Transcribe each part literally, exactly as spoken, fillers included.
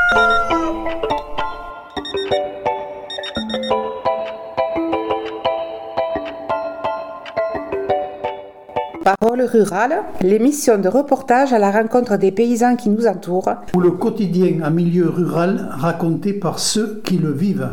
Parole rurale, l'émission de reportage à la rencontre des paysans qui nous entourent. Ou le quotidien en milieu rural raconté par ceux qui le vivent.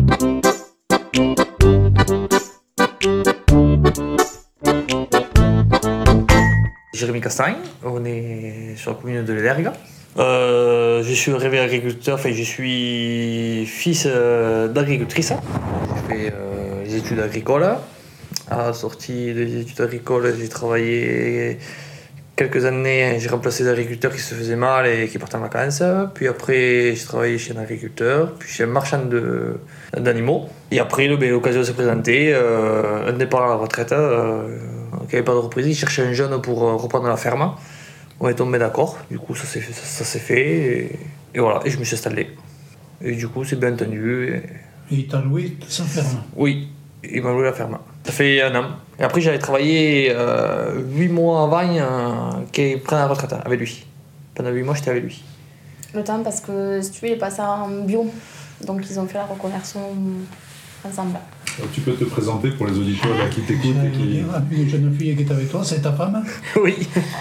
Jérémy Castagne, on est sur la commune de l'Ergue. Euh, je suis rêvé agriculteur, enfin je suis fils euh, d'agricultrice. J'ai fait euh, les études agricoles. À la sortie des études agricoles, j'ai travaillé quelques années, j'ai remplacé des agriculteurs qui se faisaient mal et qui partaient en vacances. Puis après, j'ai travaillé chez un agriculteur, puis chez un marchand de, d'animaux. Et après, ben, l'occasion s'est présentée, euh, un départ à la retraite, euh, qui n'avait pas de reprise. Il cherchait un jeune pour reprendre la ferme. On est tombé d'accord, du coup ça s'est fait, ça, ça s'est fait et, et voilà, et je me suis installé. Et du coup, c'est bien entendu. Et, et il t'a loué sa ferme? Oui, il m'a loué la ferme. Ça fait un an. Et après, j'avais travaillé euh, huit mois avant euh, qu'il prenne la retraite avec lui. Pendant huit mois, j'étais avec lui. Le temps, parce que si tu veux, il est passé en bio. Donc, ils ont fait la reconversion ensemble. Alors, tu peux te présenter pour les auditeurs là, qui t'écoutent et qui... Une jeune fille qui est avec toi, c'est ta femme? Oui.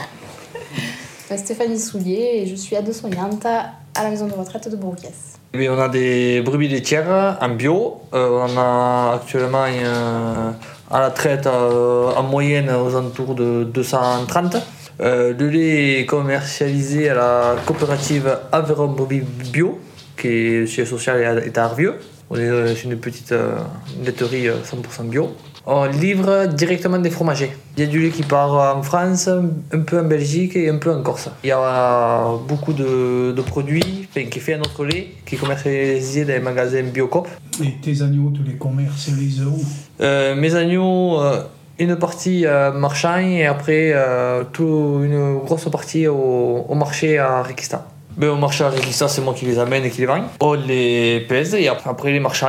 Stéphanie Soulier et je suis aide-soignante à la maison de retraite de Bourg-Guès. Mais on a des brebis laitières en bio. Euh, on a actuellement euh, à la traite euh, en moyenne aux alentours de deux cent trente. Euh, le lait est commercialisé à la coopérative Aveyron Brebis Bio, qui est le siège social est à Arvieux. On est sur une petite euh, laiterie cent pour cent bio. On livre directement des fromagers. Il y a du lait qui part en France, un peu en Belgique et un peu en Corse. Il y a beaucoup de, de produits enfin, qui fait notre lait, qui est commercialisé dans les magasins Biocoop. Et tes agneaux, tu les commercialises où? euh, Mes agneaux, euh, une partie euh, marchand et après euh, tout, une grosse partie au, au marché à Réquistan. Ben, au marché à Réquistan, c'est moi qui les amène et qui les vends. On les pèse et après les marchands,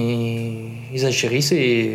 ils, ils enchérissent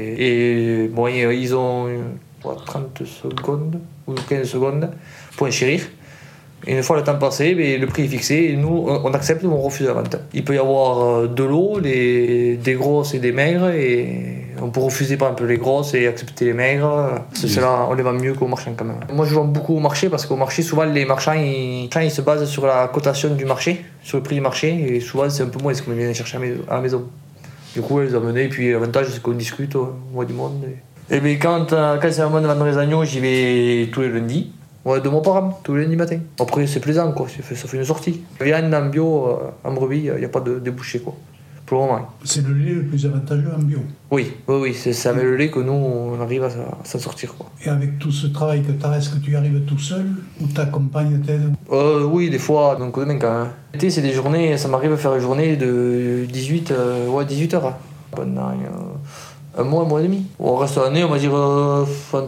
et, et bon, ils ont quoi, trente secondes ou quinze secondes pour enchérir. Et une fois le temps passé, ben, le prix est fixé et nous, on accepte ou on refuse la vente. Il peut y avoir de l'eau, les, des grosses et des maigres et on peut refuser par exemple les grosses et accepter les maigres. C'est oui. Là, on les vend mieux qu'au marchand quand même. Moi je vends beaucoup au marché parce qu'au marché, souvent les marchands ils, ils se basent sur la cotation du marché, sur le prix du marché et souvent c'est un peu moins ce qu'on vient chercher à la maison. Du coup, on les a amenés et puis l'avantage c'est qu'on discute, on voit du monde. Et, et bien, quand, quand c'est le moment de vendre les agneaux, j'y vais tous les lundis. Ouais, deux mois par an, tous les lundis matin. Après, c'est plaisant, quoi. Ça fait, ça fait une sortie. Viande en bio, en brebis, il n'y a pas de débouché, quoi. Pour le moment. C'est le lait le plus avantageux en bio? Oui, oui, oui. C'est, c'est avec le lait que nous, on arrive à, à s'en sortir, quoi. Et avec tout ce travail que tu as, est-ce que tu y arrives tout seul ou ta compagne t'aide? euh, Oui, des fois, d'un coup de main, quand même. L'été, c'est des journées, ça m'arrive à faire une journée de dix-huit, euh, ouais, dix-huit heures. Pendant... Euh, un mois, un mois et demi. On reste l'année, on va dire euh,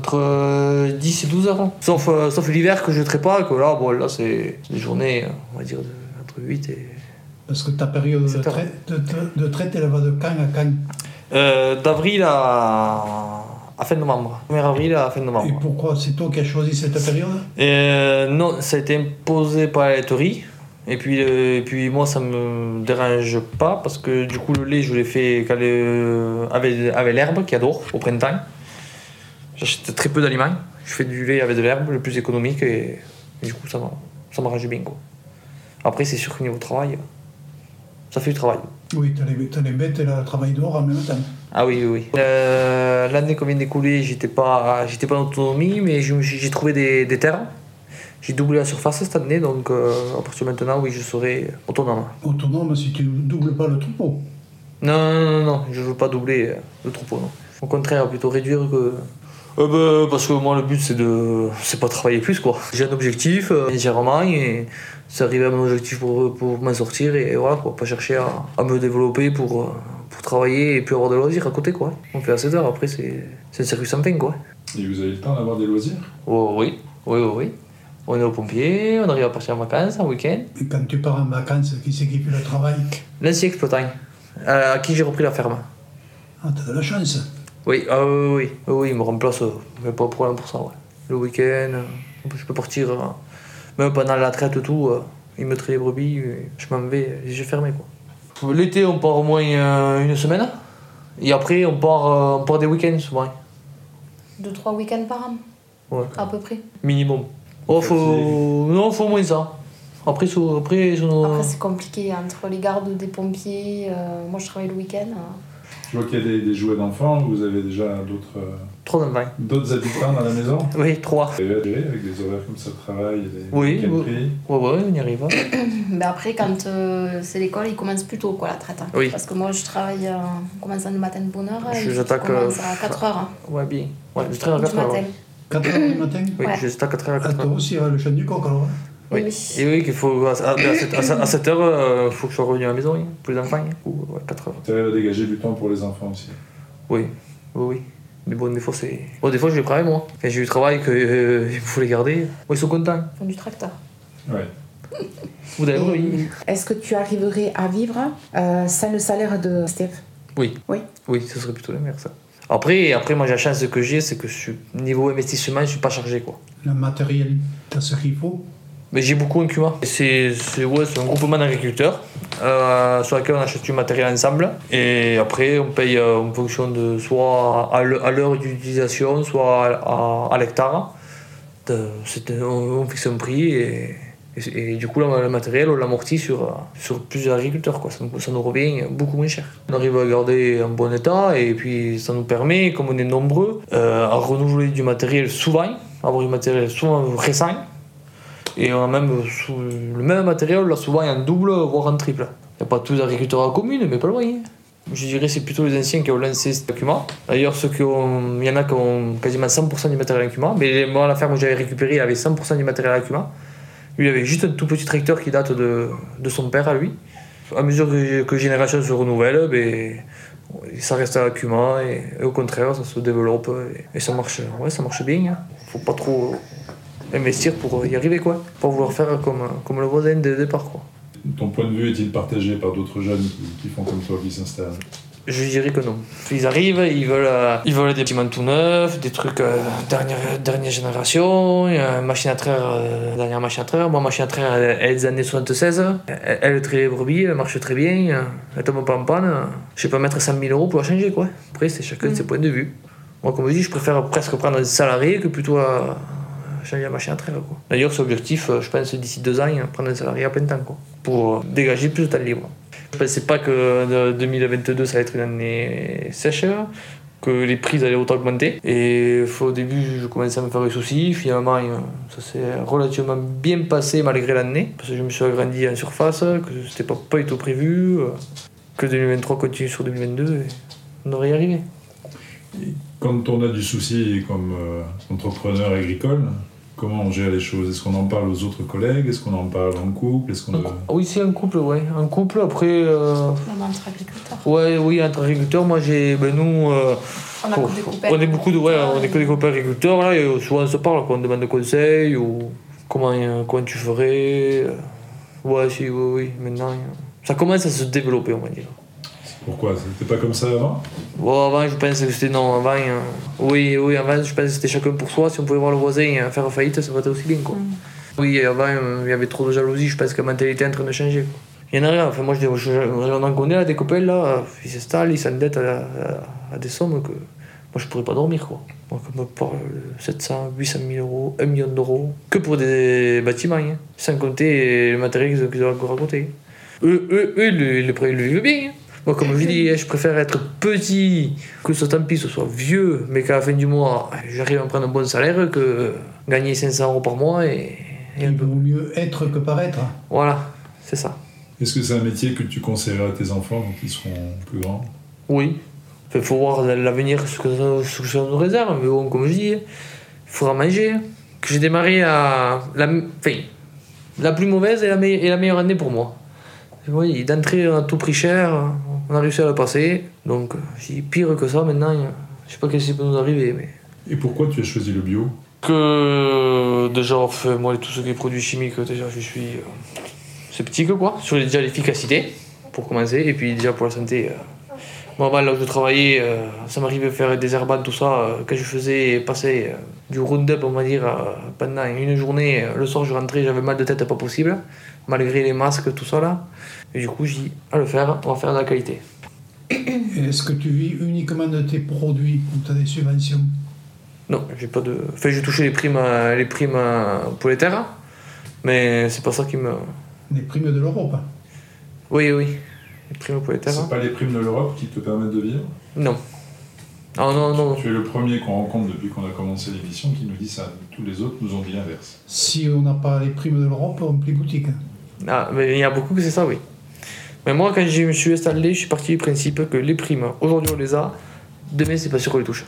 entre dix et douze heures. Sauf, euh, sauf l'hiver que je ne traite pas, que là, bon, là c'est des journées, on va dire, de, entre huit et... Parce que ta période de traite, de, de, de traite, elle va de quand à quand? euh, D'avril à, à fin novembre. premier avril à fin novembre. Et pourquoi? C'est toi qui as choisi cette période? euh, Non, ça a été imposé par la laiterie. Et puis, euh, et puis moi ça me dérange pas parce que du coup le lait je l'ai fait euh, avec, avec l'herbe qui adore au printemps. J'achète très peu d'aliments, je fais du lait avec de l'herbe le plus économique et, et du coup ça, ça m'arrange bien, quoi. Après c'est sûr qu'au niveau travail, ça fait du travail. Oui, t'as les, t'as les bêtes et le travail dehors en même temps. Ah oui, oui, oui. Euh, l'année qu'on vient d'écouler, j'étais pas, j'étais pas en autonomie mais j'ai, j'ai trouvé des, des terres. J'ai doublé la surface cette année, donc euh, à partir de maintenant, oui, je serai autonome. Autonome si tu ne doubles pas le troupeau? Non, non, non, non, je ne veux pas doubler le troupeau, non. Au contraire, plutôt réduire que... Euh, bah, parce que moi, le but, c'est de... c'est pas travailler plus, quoi. J'ai un objectif, euh, légèrement, et c'est arriver à mon objectif pour, pour m'en sortir, et voilà, quoi. Pas chercher à, à me développer pour, pour travailler et puis avoir des loisirs à côté, quoi. On fait à seize heures, après, c'est, c'est un circuit sans fin, quoi. Et vous avez le temps d'avoir des loisirs? Oh, oui, oui, oui, oui. On est aux pompiers, on arrive à partir en vacances, en week-end. Et quand tu pars en vacances, qui c'est qui fait le travail? L'ancien exploitant, euh, à qui j'ai repris la ferme. Ah, t'as de la chance. Oui, ah, oui, oui, oui, oui, il me remplace, euh, il n'y a pas de problème pour ça. Ouais. Le week-end, euh, je peux partir, euh, même pendant la traite, tout, euh, il me traite les brebis, je m'en vais, les yeux fermés, quoi. L'été, on part au moins euh, une semaine. Et après, on part, euh, on part des week-ends souvent. Deux, trois week-ends par an, Ouais. à peu près. Minimum. Oh, faut... Non, faut au moins ça. Après, sur... après, sur nos... Après, c'est compliqué entre les gardes des pompiers. Euh, moi, je travaille le week-end. euh. Je vois qu'il y a des, des jouets d'enfants, vous avez déjà d'autres euh, Trois enfants. d'autres habitants dans la maison. Oui, trois. Vous avez à gérer avec des horaires comme ça de travail, des Oui, week-ends oui. pris. Ouais, ouais, on y arrive. Hein. Mais après, quand euh, c'est l'école, ils commencent plus tôt, quoi, la traite. hein. Oui. Parce que moi, je travaille, euh, on commence le matin de bonne heure. Je- et j'attaque, commence euh, à quatre heures. hein, Ouais, bien. Ouais, je traite à du quatre heures. matin. Ouais. quatre heures du matin. Oui, Ouais. je stacke à quatre heures à Ah, quatre toi heures. aussi, à le chant du coq alors. hein. Oui. Oui. Et oui, qu'il faut. À, à, sept heures, il faut que je sois revenu à la maison, hein, pour les enfants. hein. Ou ouais, quatre heures. Tu arrives à dégager du temps pour les enfants aussi. Oui, oui, oui. Mais bon, des fois, c'est. Bon, des fois, je les travaille, moi. Quand j'ai eu du travail, qu'il euh, faut les garder. Moi, ils sont contents. Ils font du tracteur. Ouais. Vous avez oui. Et Est-ce que tu arriverais à vivre euh, sans le salaire de Steph? Oui. Oui. Oui, ce serait plutôt la merde, ça. Après, après, moi, la chance que j'ai, c'est que je suis, niveau investissement, je suis pas chargé, quoi. Le matériel, t'as ce qu'il faut. Mais j'ai beaucoup en Cuma. C'est, c'est, ouais, c'est un groupement d'agriculteurs euh, sur lequel on achète du matériel ensemble. Et après, on paye euh, en fonction de soit à l'heure, à l'heure d'utilisation, soit à, à, à l'hectare. De, c'est, on, on fixe un prix et, et, et du coup, le matériel, on l'amortit sur, sur plusieurs agriculteurs, quoi. Ça, nous, ça nous revient beaucoup moins cher. On arrive à garder en bon état et puis ça nous permet, comme on est nombreux, euh, à renouveler du matériel souvent, avoir du matériel souvent récent. Et on a même sous le même matériel, là souvent il y a un double, voire un triple. Il n'y a pas tous les agriculteurs à la commune, mais pas loin. Je dirais que c'est plutôt les anciens qui ont lancé cet Cuma. D'ailleurs, ceux qui ont, il y en a qui ont quasiment cent pour cent du matériel à Cuma. Mais moi, la ferme où j'avais récupéré, il avait cent pour cent du matériel à Cuma. Lui, il avait juste un tout petit tracteur qui date de, de son père à lui. À mesure que, que les générations se renouvellent, ben, ça reste à la Cuma et, et au contraire, ça se développe et, et ça marche, ouais, ça marche bien. Hein. Faut pas trop investir pour y arriver, quoi. Pas vouloir faire comme, comme le voisin dès le départ, quoi. Ton point de vue est-il partagé par d'autres jeunes qui, qui font comme toi, qui s'installent? Je dirais que non. Ils arrivent, ils veulent, euh, ils veulent des bâtiments tout neufs, des trucs euh, dernière, dernière génération, une machine à traire, euh, dernière machine à traire. Moi, machine à traire, elle, elle est des années soixante-seize, elle, elle traite les brebis, elle marche très bien, elle tombe pas en panne. Je sais pas mettre cent mille euros pour la changer, quoi. Après, c'est chacun de ses points de vue. Moi, comme je dis, je préfère presque prendre un salarié que plutôt à changer la machine à traire, quoi. D'ailleurs, c'est l'objectif, je pense, d'ici deux ans, prendre un salarié à plein temps, quoi, pour dégager plus de temps libre. Je ne pensais pas que deux mille vingt-deux, ça allait être une année sèche, que les prix allaient autant augmenter. Et au début, je commençais à me faire des soucis. Finalement, ça s'est relativement bien passé malgré l'année, parce que je me suis agrandi en surface, que c'était pas, pas du tout prévu, que deux mille vingt-trois continue sur deux mille vingt-deux, et on aurait y arrivé. Et quand on a du souci comme euh, entrepreneur agricole, comment on gère les choses? Est-ce qu'on en parle aux autres collègues? Est-ce qu'on en parle en couple? Est-ce qu'on Un a... cou- Oui, c'est un couple, ouais. Un couple, après... Euh... Même entre agriculteurs. Ouais, oui, entre agriculteurs, moi j'ai... Ben nous... Euh... On a Oh, que des copains. on est beaucoup de, ouais, on est que et- des copains agriculteurs là, et souvent on se parle, quoi, on demande des conseils ou comment, euh, comment tu ferais. euh, Ouais, si, oui, oui, maintenant euh, ça commence à se développer, on va dire. Pourquoi? C'était pas comme ça avant? Bon, avant, je pense que c'était non, avant, euh, oui, oui, avant, je pense que c'était chacun pour soi. Si on pouvait voir le voisin euh, faire faillite, ça aurait été aussi bien, quoi. Oui, avant, euh, il y avait trop de jalousie, je pense que la mentalité est en train de changer, quoi. Il y en a rien, enfin, moi, je, je, j'en en connais là, des copains là, ils s'installent, ils s'endettent à, à, à des sommes que. Moi, je pourrais pas dormir, quoi. Moi, comme me parle de sept cents, huit cent mille euros, un million d'euros, que pour des bâtiments, hein. Sans compter le matériel qu'ils ont encore à côté. Eux, eux, eux, ils le, ils le, ils le vivent bien. Hein. Moi, comme je dis, je préfère être petit, que ce tant pis, ce soit vieux, mais qu'à la fin du mois, j'arrive à me prendre un bon salaire, que gagner cinq cents euros par mois et. et un Il peu. vaut mieux être que paraître. Voilà, c'est ça. Est-ce que c'est un métier que tu conseillerais à tes enfants quand ils seront plus grands? Oui. Il faut voir l'avenir, ce que, ce que ça nous réserve, mais bon, comme je dis, il faudra manger. Que j'ai démarré à la, enfin, la plus mauvaise et la, me, et la meilleure année pour moi. Oui, d'entrée, on a tout pris cher, on a réussi à la passer, donc j'ai dit pire que ça maintenant, je sais pas qu'est-ce qui peut nous arriver. Mais... Et pourquoi tu as choisi le bio? Que déjà, enfin, moi, tout ce qui est produits chimiques, déjà, je suis euh, sceptique, quoi, sur déjà l'efficacité, pour commencer, et puis déjà pour la santé. Euh, Moi, là où je travaillais, euh, ça m'arrivait de faire des airbands, tout ça. Euh, quand je faisais passer euh, du round-up, on va dire, euh, pendant une journée, euh, le soir je rentrais, j'avais mal de tête pas possible, malgré les masques, tout ça là. Et du coup, j'ai dit, à le faire, on va faire de la qualité. Et est-ce que tu vis uniquement de tes produits ou tu as des subventions? Non, j'ai pas de. Enfin, j'ai touché les primes, euh, les primes euh, pour les terres, mais c'est pas ça qui me. Les primes de l'Europe? Oui, oui. Les primes pour les terres. C'est pas les primes de l'Europe qui te permettent de vivre? Non. Ah non, non. Tu es le premier qu'on rencontre depuis qu'on a commencé l'émission qui nous dit ça. Tous les autres nous ont dit l'inverse. Si on n'a pas les primes de l'Europe, on plie boutique. Ah, mais il y a beaucoup que c'est ça, oui. Mais moi, quand je me suis installé, je suis parti du principe que les primes, aujourd'hui on les a, demain c'est pas sûr qu'on les touche.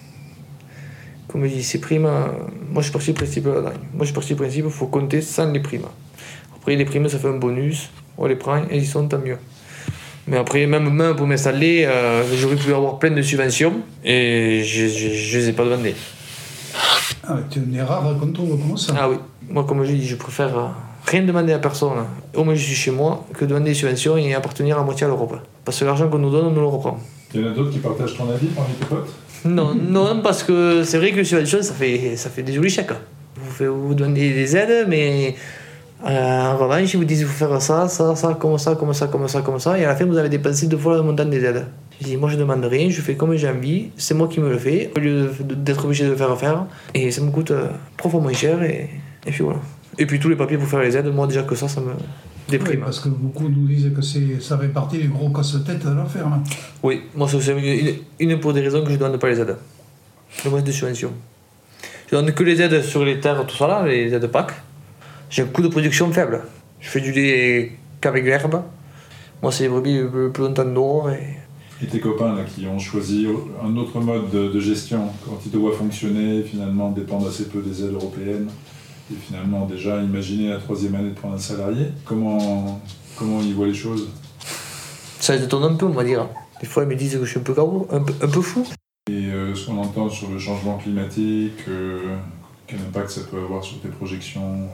Comme je dis, ces primes, euh, moi je suis parti du principe là-dedans. Moi je suis parti du principe qu'il faut compter sans les primes. Après les primes ça fait un bonus, on les prend et ils sont tant mieux. Mais après, même, même pour m'installer, euh, j'aurais pu avoir plein de subventions et je ne les ai pas demandées. Ah, tu es rare quand on comme ça. Ah oui, moi comme je dis, je préfère euh, rien demander à personne. Au moins je suis chez moi que demander des subventions et appartenir à moitié à l'Europe. Parce que l'argent qu'on nous donne, on nous le reprend. Il y en a d'autres qui partagent ton avis parmi tes potes? Non, non, parce que c'est vrai que les subventions, ça fait, ça fait des jolis chèques. Vous, faites, vous donnez des aides, mais euh, en revanche, ils vous disent il faut faire ça, ça, ça, comme ça, comme ça, comme ça, comme ça, et à la fin, vous avez dépensé deux fois le montant des aides. Je dis, moi, je demande rien, je fais comme j'ai envie, c'est moi qui me le fais, au lieu d'être obligé de le faire faire, et ça me coûte euh, trois fois moins cher, et, et puis voilà. Et puis tous les papiers pour faire les aides, moi, déjà que ça, ça me déprime. Oui, parce que beaucoup nous disent que c'est, ça fait partie des gros casse-tête de l'affaire. Hein. Oui, moi, c'est une, une pour des raisons que je ne donne pas les aides. Le moins de subventions. Je donne que les aides sur les terres, tout ça là, les aides P A C. J'ai un coût de production faible. Je fais du lait qu'avec l'herbe. Moi, c'est les brebis le plus longtemps dehors. Et... et tes copains là, qui ont choisi un autre mode de, de gestion, quand ils te voient fonctionner, finalement dépendent assez peu des aides européennes, et finalement déjà imaginer la troisième année de prendre un salarié, comment, comment ils voient les choses? Ça les étonne un peu, on va dire. Des fois, ils me disent que je suis un peu carreau, un peu, un peu fou. Et euh, ce qu'on entend sur le changement climatique, euh, quel impact ça peut avoir sur tes projections euh...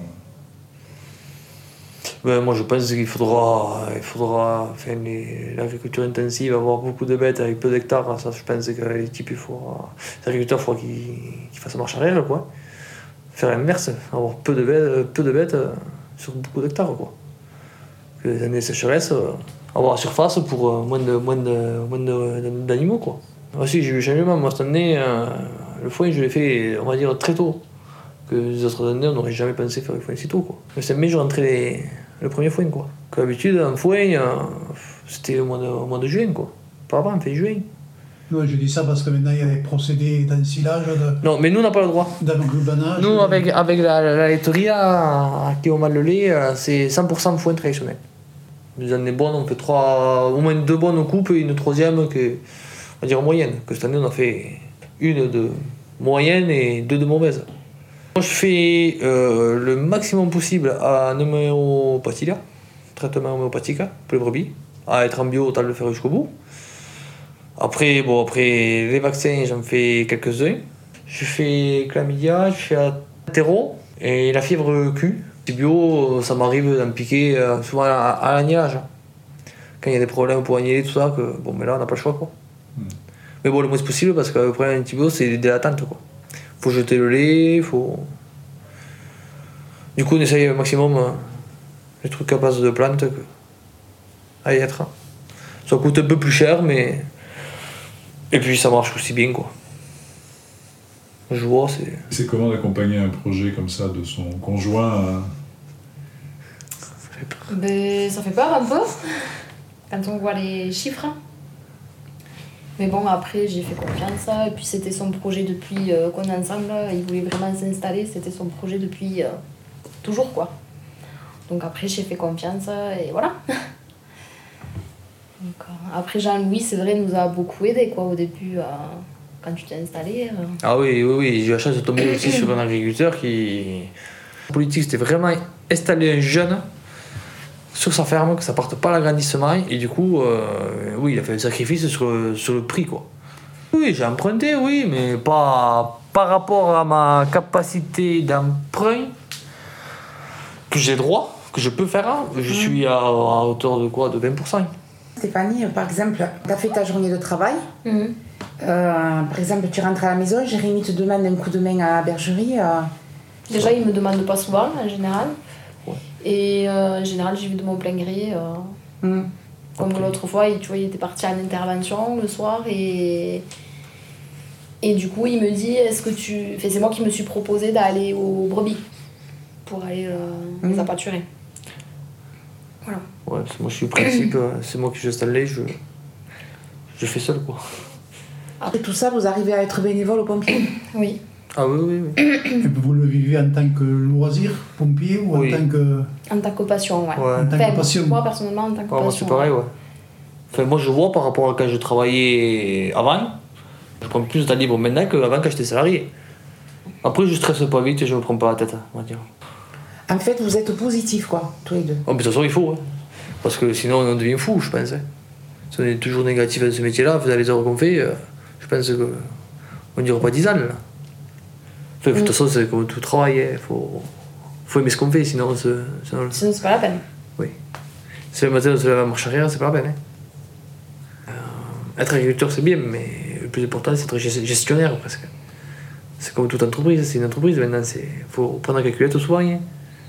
Ben, moi, je pense qu'il faudra, il faudra enfin, les, l'agriculture intensive, avoir beaucoup de bêtes avec peu d'hectares. Ça, je pense que les types, il faudra, les agriculteurs, il faudra qu'ils, qu'ils fassent marche arrière, quoi. Faire l'inverse, avoir peu de bêtes, peu de bêtes sur beaucoup d'hectares, quoi. Que les années de sécheresse, avoir la surface pour euh, moins, de, moins, de, moins de, d'animaux, quoi. Aussi, j'ai eu le changement. Moi, cette année, euh, le foin, je l'ai fait, on va dire, très tôt. Que les autres années, on n'aurait jamais pensé faire le foin si tôt, quoi. Le cinq mai, je rentrais les, le premier foin, quoi. Que d'habitude, un foin, euh, c'était au mois, de, au mois de juin, quoi. Pas avant, fin juin. Non, je dis ça parce que maintenant, il y a des procédés d'ensilage, de... Non, mais nous, on n'a pas le droit. d'englubanage. Nous, avec, avec la, la, la laiterie à, à qui on mal le lait, c'est cent pour cent foin traditionnel. Des années bonnes, on fait trois, au moins deux bonnes coupes et une troisième qui est, on va dire, moyenne. Que cette année, on a fait une de moyenne et deux de mauvaise. Moi, je fais euh, le maximum possible à un homéopathie, là, traitement homéopathique pour les brebis. À être en bio, autant le faire jusqu'au bout. Après, bon, après les vaccins, j'en fais quelques-uns. Je fais chlamydia, je fais athéro et la fièvre Q. C'est bio, ça m'arrive d'en piquer euh, souvent à, à l'agnelage. Quand il y a des problèmes pour agneler, tout ça, que bon, mais là, on n'a pas le choix, quoi. Mm. Mais bon, le moins possible, parce que le problème antibio, c'est des attentes, quoi. Faut jeter le lait, faut... Du coup, on essaye au maximum euh, les trucs à base de plantes que... à y être. Ça coûte un peu plus cher, mais... Et puis ça marche aussi bien, quoi. Je vois, c'est... C'est comment d'accompagner un projet comme ça de son conjoint à... Ça fait peur. Ben, ça fait peur un peu, quand on voit les chiffres. Mais bon, après, j'ai fait confiance, et puis c'était son projet depuis euh, qu'on est ensemble, il voulait vraiment s'installer, c'était son projet depuis euh, toujours, quoi. Donc après, j'ai fait confiance, et voilà. Donc, euh, après, Jean-Louis, c'est vrai, nous a beaucoup aidé, quoi, au début, euh, quand tu t'es installé. Euh... Ah oui, oui, oui, j'ai eu la chance de tomber aussi sur un agriculteur qui... La politique, c'était vraiment installer un jeune sur sa ferme, que ça parte pas à l'agrandissement, et du coup, euh, oui, il a fait un sacrifice sur le, sur le prix, quoi. Oui, j'ai emprunté, oui, mais pas par rapport à ma capacité d'emprunt, que j'ai droit, que je peux faire, je suis à, à hauteur de quoi, de vingt pour cent. Stéphanie, par exemple, tu as fait ta journée de travail. Mmh. Euh, par exemple, tu rentres à la maison, Jérémy te demande un coup de main à la bergerie. Euh... Déjà, il me demande pas souvent, en général. Ouais. Et euh, en général, j'y vais de mon plein gré. Euh, Mmh. Comme Okay. l'autre fois, il, tu vois, il était parti en intervention le soir et... Et du coup, il me dit, est-ce que tu... Enfin, c'est moi qui me suis proposé d'aller au brebis pour aller euh, Mmh. les appâturer. Voilà. Ouais, parce que moi je suis au principe, euh, c'est moi qui j'installe les, je, je fais seul quoi. Après tout ça, vous arrivez à être bénévole aux pompiers. Oui. Ah oui, oui, oui. Et puis vous le vivez en tant que loisir, pompier, ou Oui. en tant que... En tant que passion, ouais. Ouais. En tant Enfin, que passion. moi, personnellement, en tant que Ouais, moi passion. c'est pareil, ouais. Enfin, moi je vois par rapport à quand je travaillais avant, je prends plus de temps libre maintenant qu'avant quand j'étais salarié. Après je stresse pas vite et je me prends pas la tête, on va dire. En fait, vous êtes positifs, quoi, tous les deux. Oh, mais de toute façon il faut, hein. Parce que sinon on devient fou, je pense. Hein. Si on est toujours négatif dans ce métier-là, vous avez les heures qu'on fait, euh, je pense que on dira pas dix ans là. Enfin, de toute façon c'est comme tout travail, il faut, faut aimer ce qu'on fait, sinon, c'est, sinon, Sinon, c'est pas la peine. oui. Si le matin on se lève à marche arrière, c'est pas la peine. Hein. Euh, être agriculteur c'est bien, mais le plus important c'est être gestionnaire presque. C'est comme toute entreprise, c'est une entreprise maintenant, il faut prendre la calculette souvent. Hein.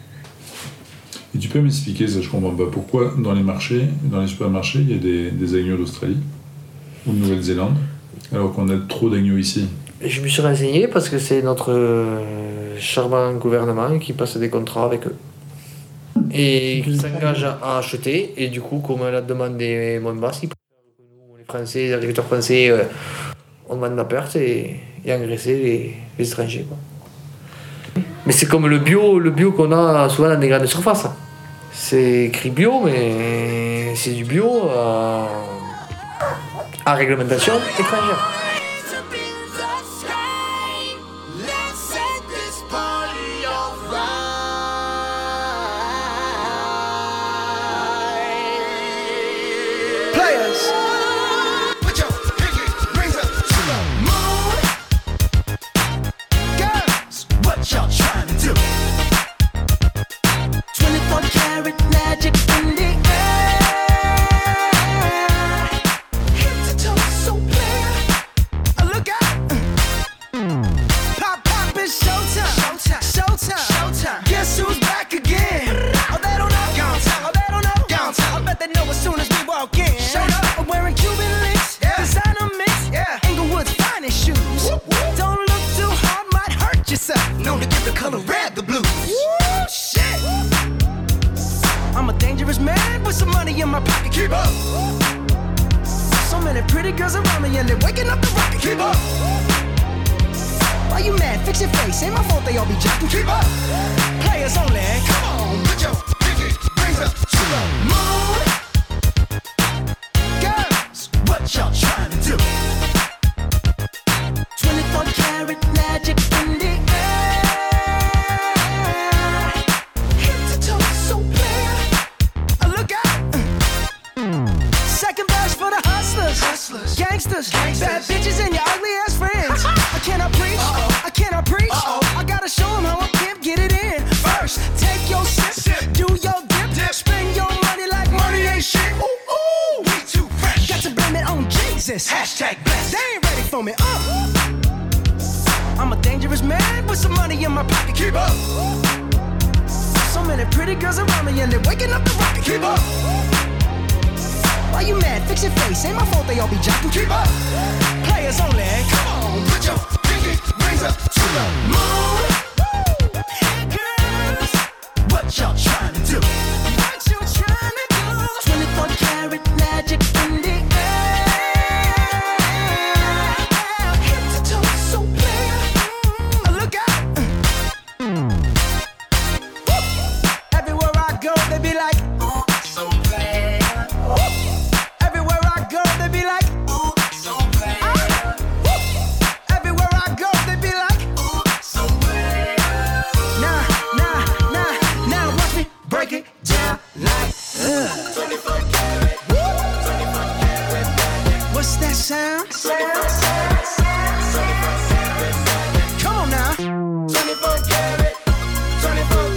Et tu peux m'expliquer, ça je comprends pas, pourquoi dans les marchés, dans les supermarchés, il y a des, des agneaux d'Australie ou de Nouvelle-Zélande, alors qu'on a trop d'agneaux ici? Je me suis renseigné parce que c'est notre euh, charmant gouvernement qui passe des contrats avec eux. Et qui s'engage à acheter, et du coup, comme la demande est moins basse, ils préfèrent que nous, les Français, les agriculteurs français, euh, on demande la perte et, et engraisser les, les étrangers. Quoi. Mais c'est comme le bio, le bio qu'on a souvent dans des grandes surfaces. C'est écrit bio, mais c'est du bio à, à réglementation étrangère.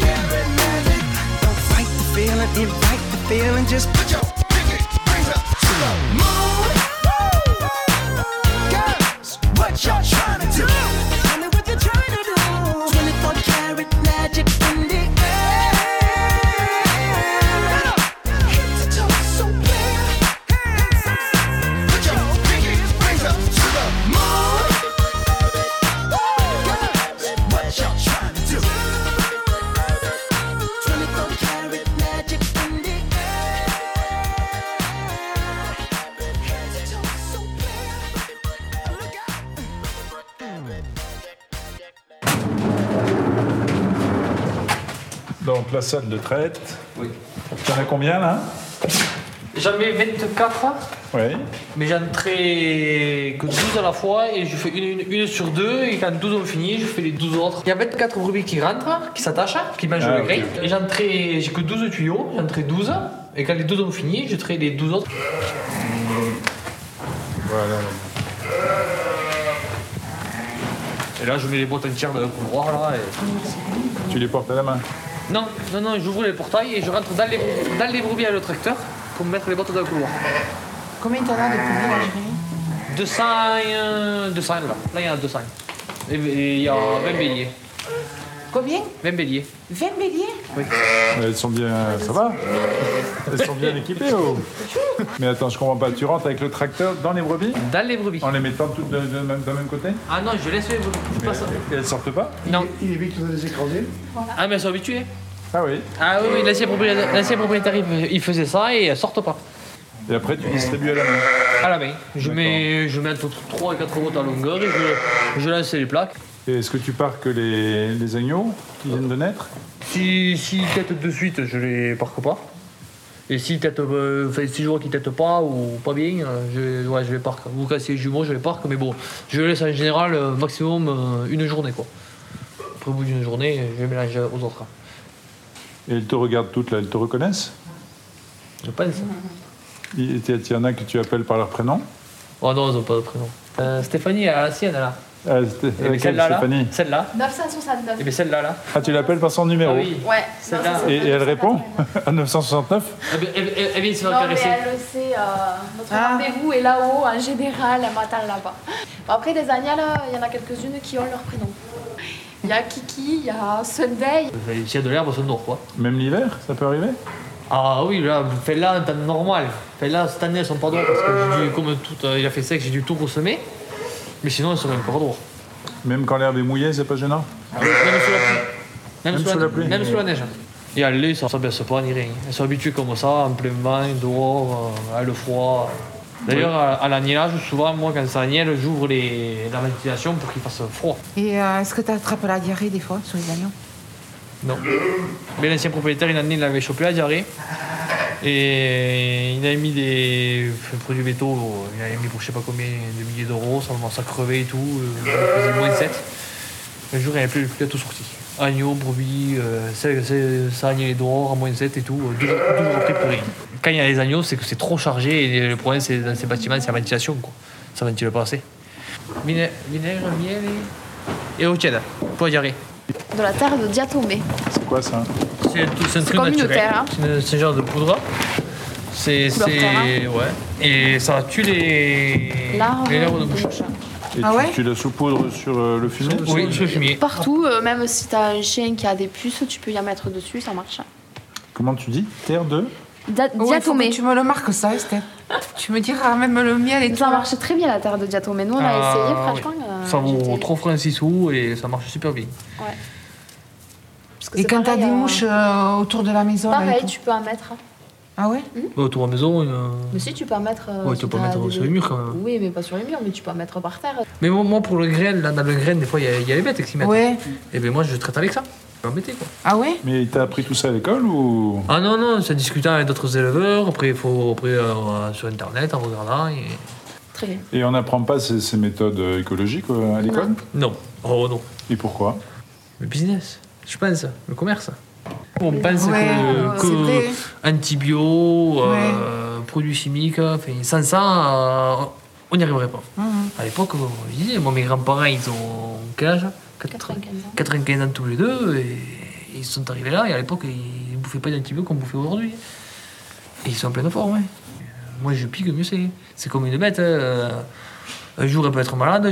Invite the feeling, just put your pinky rings up to what y'all trying to do? Tell me what you're trying to do. twenty-four karat magic in the air. Head to toe so clear. Put your pinky rings up to the moon. What y'all trying to do? twenty-four karat magic in the air. Head to toe so clear. Look out. Donc la salle de traite. Oui. T'en as combien là? J'en mets vingt-quatre, Oui. mais j'en traite que douze à la fois et je fais une, une, une sur deux. Et quand douze ont fini, je fais les douze autres. Il y a vingt-quatre brebis qui rentrent, qui s'attachent, qui mangent Ah, le ok, grain. ok. Et j'en traite, j'ai que douze tuyaux, j'en traite douze. Et quand les douze ont fini, je traite les douze autres. Voilà. Et là, je mets les boîtes entières dans le couloir là. Et... Tu les portes à la main. Non, non, non, j'ouvre les portails et je rentre dans les, dans les brebis avec le tracteur pour mettre les boîtes dans le couloir. Combien t'en as de poules à gérer? deux cents, euh, deux cents là. Là, il y en a deux cents. Et et il y a vingt béliers. Combien? vingt béliers. vingt béliers? Oui. Elles sont bien. Ça va? Elles sont bien équipées, oh. Mais attends, je comprends pas. Tu rentres avec le tracteur dans les brebis Dans les brebis. en les mettant toutes de, de même- d'un même côté? Ah non, je laisse les brebis. C'est pas ça. Et elles sortent pas? Non. Il évite de les écraser. Ah, mais elles sont habituées. Ah oui. Ah oui, oui, l'ancien propriétaire, l'ancien propriétaire, il il faisait ça et elles sortent pas. Et après, tu distribues à la main. À la main. Je mets, je mets entre trois et quatre boîtes à longueur et je, je lance les plaques. Et est-ce que tu pars que les, les agneaux qui viennent de naître? Si, si ils têtent de suite, je les parque pas. Et si, tête, euh, enfin, si je vois qu'ils têtent pas ou pas bien, euh, je, ouais, je les parque. Ou quand c'est jumeaux, je les parque. Mais bon, je les laisse en général euh, maximum euh, une journée. Quoi. Après, au bout d'une journée, je les mélange aux autres. Et elles te regardent toutes là, elles te reconnaissent? Je pense. Il il y en a que tu appelles par leur prénom? Oh non, ils n'ont pas de prénom. Euh, Stéphanie, elle a la sienne là. Ah, c'était- Et bien, laquelle, celle-là, là. Stéphanie? Celle-là. neuf cent soixante-neuf. Et bien celle-là, là. Ah, tu l'appelles par son numéro? Ah oui. Ouais. Celle-là. Et, et elle répond à neuf cent soixante-neuf? Eh bien, Elle, elle- elle vient se faire Non, mais caresser. elle le sait, euh, notre Ah. rendez-vous est là-haut, en général, elle m'attend là-bas. Bon, après, des agnelles, il y en a quelques-unes qui ont leur prénom. Il y a Kiki, il y a Sunday. S'il y a de l'herbe, ça dort quoi. Même l'hiver, ça peut arriver? Ah oui, là, fait là, en temps normal. Fait là, cette année, elles sont pas dehors parce que j'ai dû, comme tout, euh, il a fait sec, j'ai dû tout ressemer. Mais sinon, elles sont même pas dehors. Même quand l'herbe est mouillée, c'est pas gênant? Même sous la pluie. Même, Même sous, sous la, la pluie. Même sous la neige. Et elles, lait, ça ne s'abaisse pas ni rien. Elles sont habituées comme ça, en plein vent, dehors, euh, avec le froid. D'ailleurs, à, à l'agnelage, souvent, moi, quand c'est agnelle, j'ouvre les, la ventilation pour qu'il fasse froid. Et euh, est-ce que tu attrapes la diarrhée des fois sur les agneaux? Non. Mais l'ancien propriétaire, une année, il avait chopé la diarrhée. Et il avait mis des produits métaux, il avait mis pour je sais pas combien de milliers d'euros, ça commence à crever et tout, euh, il faisait moins sept. Un jour, il n'y avait plus, plus à tout sorti. Agneau, brebis, euh, c'est- c'est- ça agnait dehors à moins sept et tout, euh, deux jours deux jours après, plus rien. Quand il y a les agneaux, c'est que c'est trop chargé et le problème, c'est dans ces bâtiments, c'est la ventilation, quoi. Ça ventile pas assez. Vinaigre, vinaigre miel et, et eau tiède pour la diarrhée. De la terre de Diatomée. C'est quoi ça? C'est un tout- c'est un truc comme une naturel. terre, hein. C'est un- c'est un genre de poudre. C'est. Couleur c'est- terre, Ouais. Et ça tue les. Larves les larves de de mouche. mouche. Et Ah tu, ouais tu la saupoudres sur euh, le fumier? Oui, sur le fumier. Partout, euh, même si t'as un chien qui a des puces, tu peux y en mettre dessus, ça marche. Comment tu dis? Terre de? Dia- Ouais, faut Diatomée. que tu me le marques ça, Esther. Tu me diras même le miel et tout. Ça marche très bien la terre de Diatomée. Nous, on a Ah, essayé, oui. franchement. euh, Ça vaut j'étais- trois francs six sous et ça marche super bien. Ouais. Parce que Et c'est quand t'as pareil, des euh, mouches euh, autour de la maison là, et Pareil, tout. tu peux en mettre. Ah ouais? Bah, autour de la maison. euh, Mais si, tu peux en mettre. euh, Ouais, si tu peux t'as mettre des- sur les murs quand même. Oui, mais pas sur les murs, mais tu peux en mettre par terre. Mais moi, moi, pour le grain, là, dans le grain, des fois, il y, a- il y a les bêtes qui s'y mettent. Ouais. Et ben moi, je traite avec ça. Je vais embêter quoi. Ah ouais? Mais t'as appris tout ça à l'école ou? Ah non, non, c'est discutant avec d'autres éleveurs. Après, il faut. Après, euh, sur internet, en regardant. Et... Très bien. Et on n'apprend pas ces, ces méthodes euh, écologiques euh, à l'école? Non. Oh non. Et pourquoi? Le business, je pense, le commerce. On pense Ouais, que, c'est vrai. que antibio, euh, produits chimiques, enfin, sans ça, euh, on n'y arriverait pas. Mhm. À l'époque, je disais, moi, mes grands-parents, ils ont quel âge? quatre-vingt-quinze ans. quatre-vingt-quinze ans tous les deux, et ils sont arrivés là, et à l'époque, ils ne bouffaient pas d'antibio comme on bouffait aujourd'hui. Et ils sont en pleine forme, ouais. Moi, je pique, mieux c'est. C'est comme une bête. hein. Un jour, elle peut être malade, je vais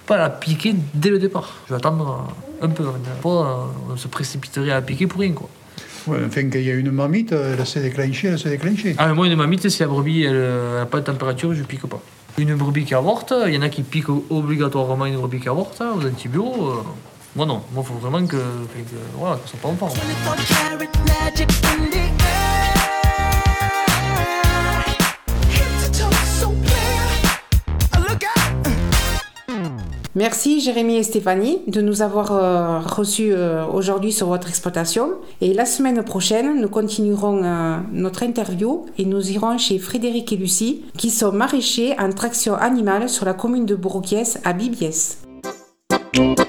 pas la piquer dès le départ. Je vais attendre un peu. Pas, on se précipiterait à piquer pour rien, quoi. Ouais, enfin, qu'il y a une mamite, elle s'est déclenchée, elle s'est déclenchée. Ah, mais moi, une mamite, si la brebis n'a pas de température, je pique pas. Une brebis qui avorte, il y en a qui piquent obligatoirement une brebis qui avorte aux antibiotiques. Euh, moi, non. Moi, il faut vraiment que, que, que voilà, qu'elle soit pas en forme. Merci Jérémy et Stéphanie de nous avoir euh, reçus euh, aujourd'hui sur votre exploitation. Et la semaine prochaine, nous continuerons euh, notre interview et nous irons chez Frédéric et Lucie, qui sont maraîchers en traction animale sur la commune de Bourg-Guiès à Bibiès.